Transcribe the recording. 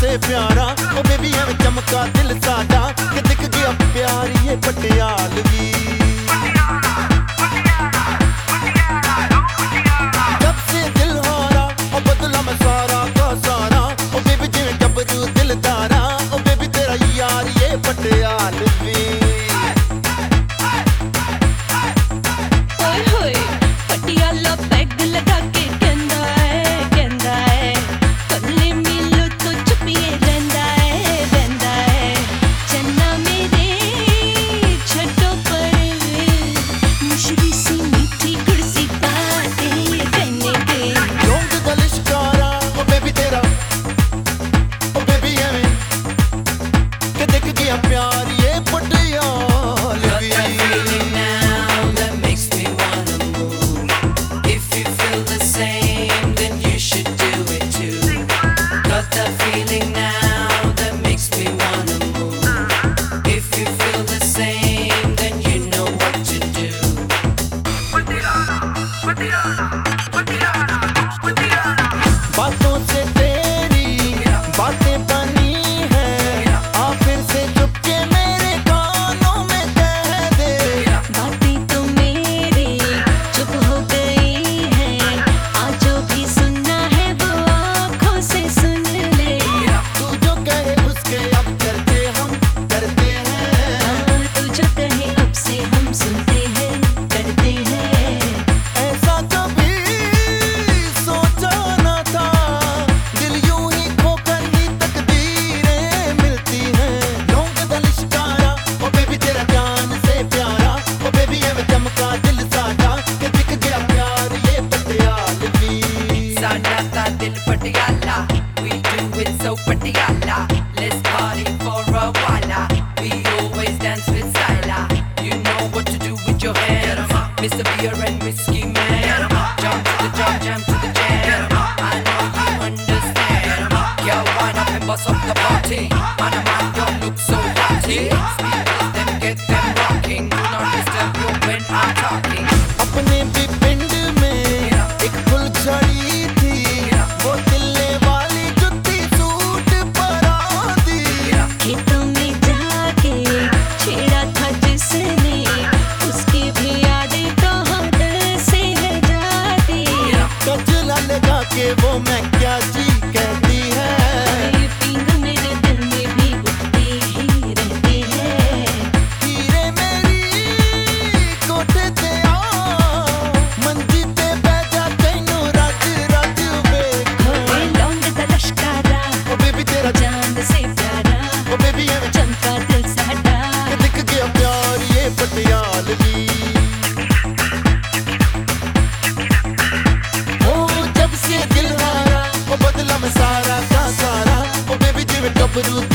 से प्यारा ओ बेबी एवें चमका दिल साडा कि दिख गया प्यार ये पटियालवी। जब से दिल हारा ओ बदला मैं सारा का सारा ओ बेबी जिवें गबरू दिलदारा ओ बेबी तेरा यार ये पटियालवी। प्यार ये Patialvi. now that makes me wanna move. If you feel the same, then you should do it too. Got that feeling now that makes me wanna move. If you feel the same, then you know what to do. बातों से तेरी बातें बनी है आ फिर से चुपके मेरे कानों में कह दे। बातें तो मेरी चुप हो गई है आज जो भी सुनना है वो आँखों से सुन ले। तू जो कहे उसके अब करते हम करते हैं। तू जो कहे अब से हम सुनते हैं करते हैं। ऐसा कभी सोचा न था दिल यूं ही खोकर ही तकदीरें मिलती हैं। लौंग दा लिशकारा ओ बेबी तेरा जान से प्यारा ओ बेबी एवें चमका दिल साडा कि दिख गया प्यार ये Patialvi. Sada ta dil patiala, we do it so patiala. Let's party for a while. We always dance with style. You know what to do with your hands, Mr. Beer and Whiskey Man. Jump to the jam, jam to the jam. I know you understand. Girl, wind up and bust up the party. Man, your look so hotty. Speakers them get them rocking. Do not disturb you when I'm talking. अपने भी पिंड में एक फुलझड़ी थी वो दिलने वाली जुत्ती सूट पर आती। खेतों में जाके छेड़ा था जिसने उसकी भी यादें कहाँ दिल से है जाती। कजला लगा के वो मैं क्या जी कहती है। ये पींग मेरे दिल में भी उठते ही रहते हैं। हीरे मेरी कोठे ते आ मंजी ते बैठा तैनू रज रज वेखां। होए लौंग दा लश्कारा ओ बेबी तेरा जान से प्यारा ओ बेबी एवें चमका दिल साडा। कि दिख गया प्यार ये पटियालवी। ओ जब से दिल हारा ओ बदला मैं सारा का सारा ओ बेबी जिवें गबरू